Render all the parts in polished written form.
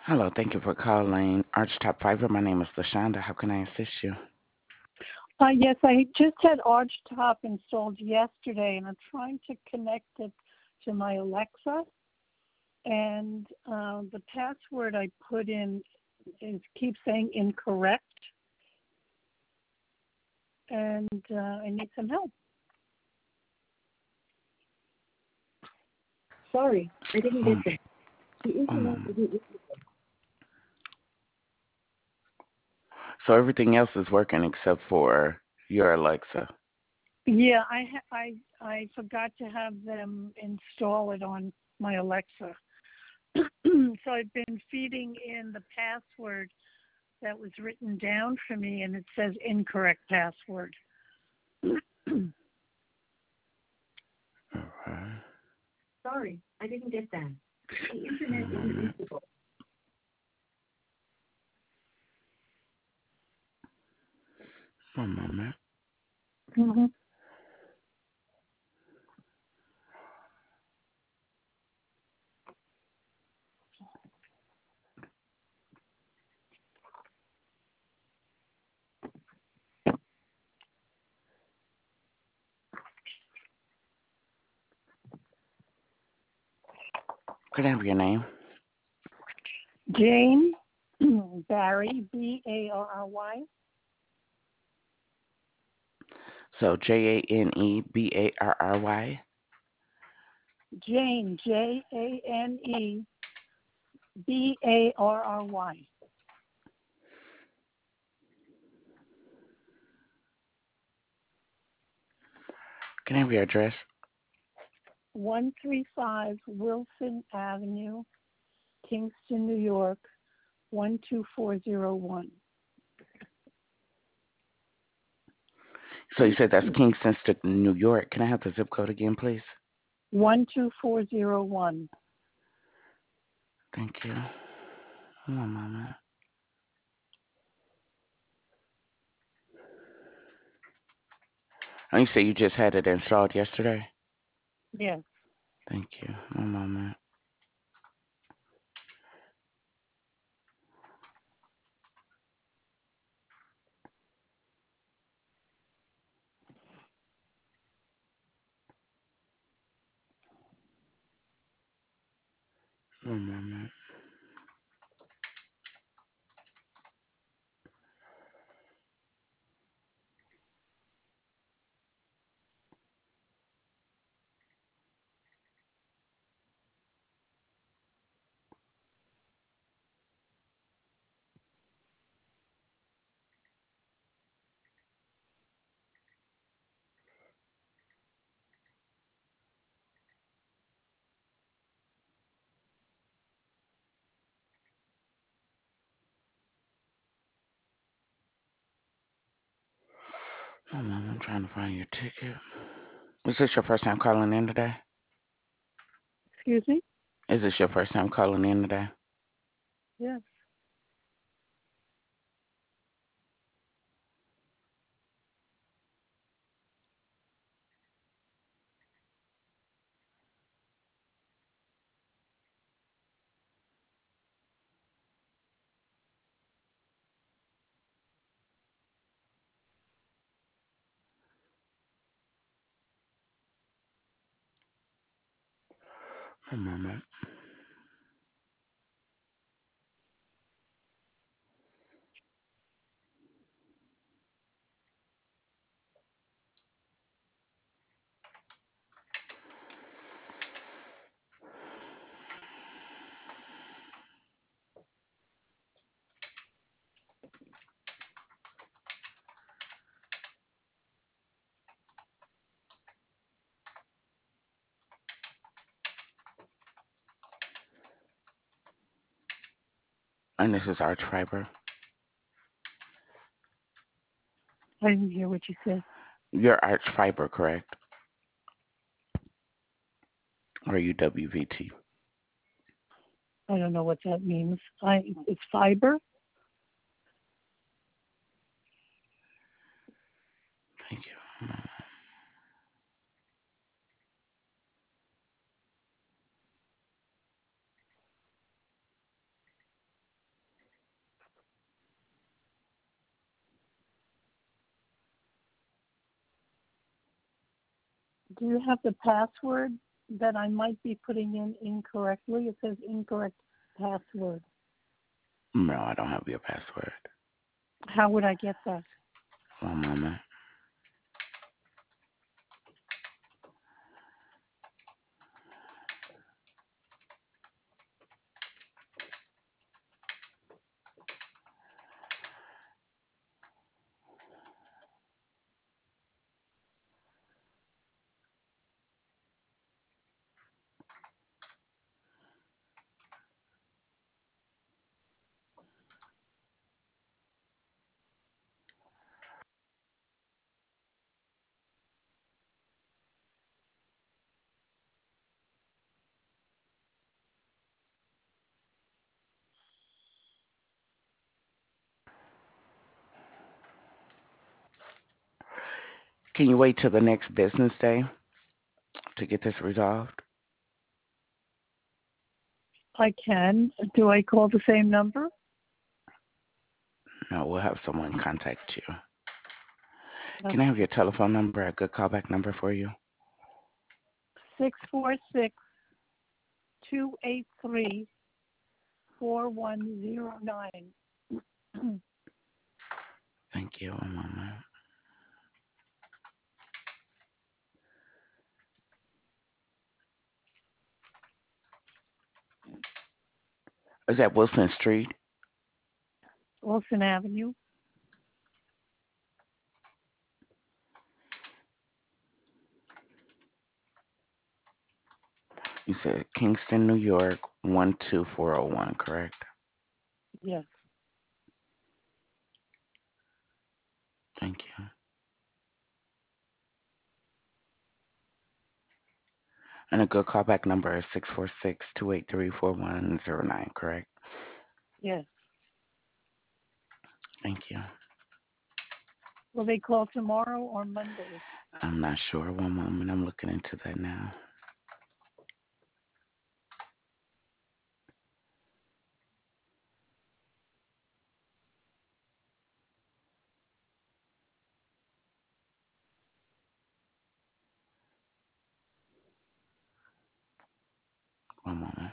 Hello, thank you for calling Archtop Fiber. My name is LaShonda. How can I assist you? Yes, I just had Archtop installed yesterday, and I'm trying to connect it to my Alexa. And the password I put in keeps saying incorrect, and I need some help. Sorry, I didn't get Um, that. The internet um, isn't. so everything else is working except for your Alexa. Yeah, I forgot to have them install it on my Alexa. So I've been feeding in the password that was written down for me, and it says incorrect password. Okay. Sorry, I didn't get that. The internet One isn't moment. reachable. One moment. Mm-hmm. Could I have your name? Jane Barry, Barry. So JaneBarry. Jane, JaneBarry. Can I have your address? 135 Wilson Avenue, Kingston, New York, 12401. So you said that's Kingston, New York. Can I have the zip code again, please? 12401. Thank you. One moment. And you say you just had it installed yesterday? Yes. Thank you. One moment. One moment. One moment. I'm trying to find your ticket. Is this your first time calling in today? Excuse me? Is this your first time calling in today? Yes. One moment. And this is Arch Fiber. I didn't hear what you said. You're Arch Fiber, correct? Or are you WVT? I don't know what that means. It's fiber. Thank you. Do you have the password that I might be putting in incorrectly? It says incorrect password. No, I don't have your password. How would I get that? One moment. Can you wait till the next business day to get this resolved? I can. Do I call the same number? No, we'll have someone contact you. Uh, Can I have your telephone number, a good callback number for you? 646-283-4109. Thank you. One moment. Is that Wilson Street? Wilson Avenue. You said Kingston, New York, 12401, correct? Yes. Thank you. And a good callback number is 646-283-4109, correct? Yes. Thank you. Will they call tomorrow or Monday? I'm not sure. One moment. I'm looking into that now. One moment.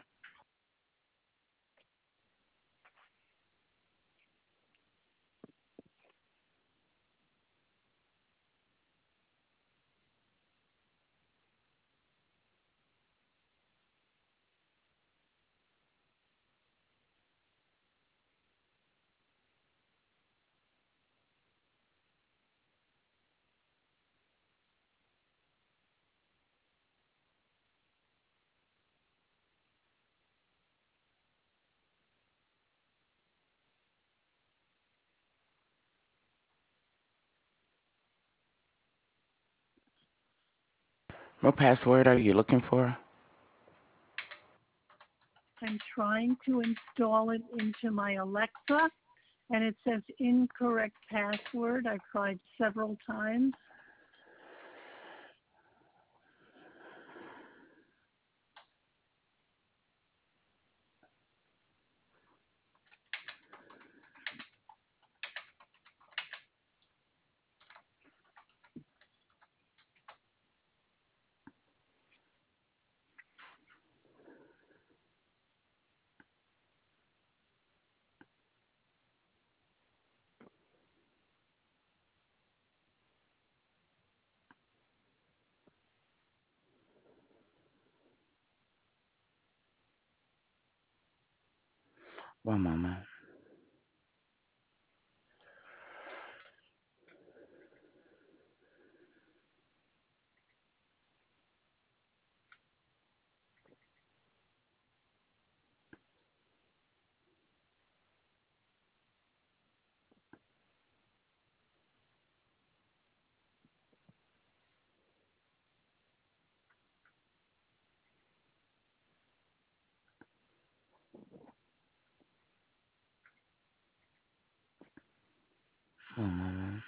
What password are you looking for? I'm trying to install it into my Alexa, and it says incorrect password. I've tried several times. One moment. One moment.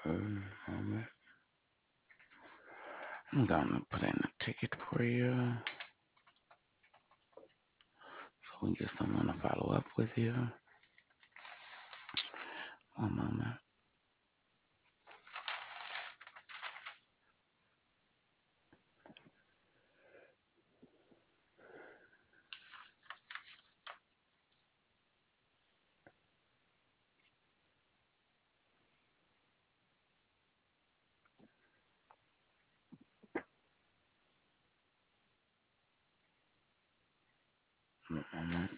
Moment. I'm gonna put in a ticket for you so we get someone to follow up with you. One moment. One moment.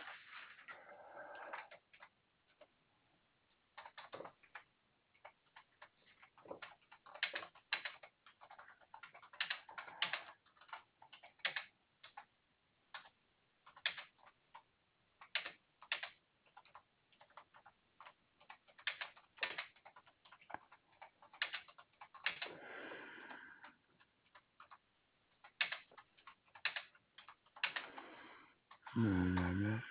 One moment.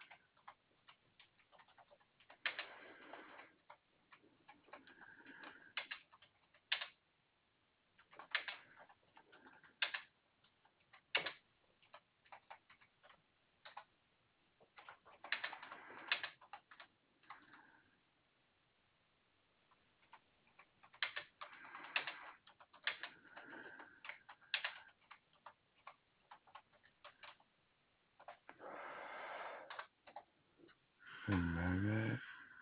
One moment.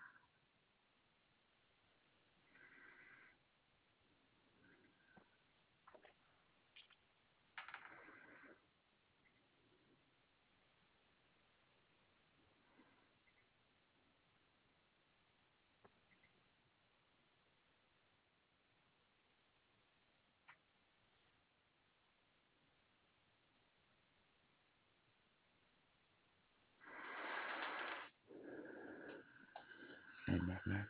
One moment.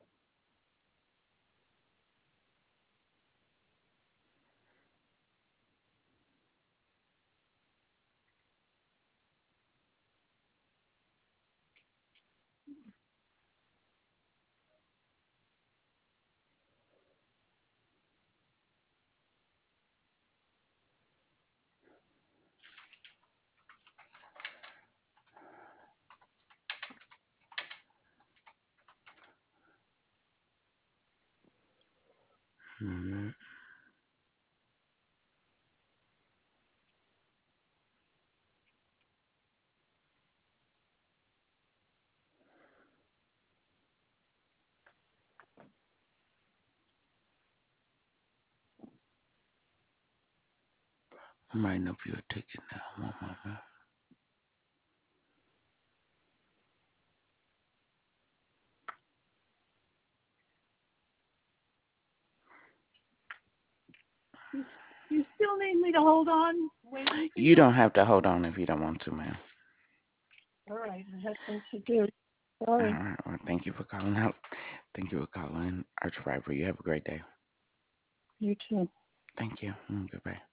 One moment. I'm writing up your ticket now. One moment. You still need me to hold on waiting for You don't have to hold on if you don't want to, ma'am. All right, I have things to do. All Sorry. right. Well, thank you for calling out. Thank you for calling Arch Viper. You have a great day. You too. Thank you. Goodbye.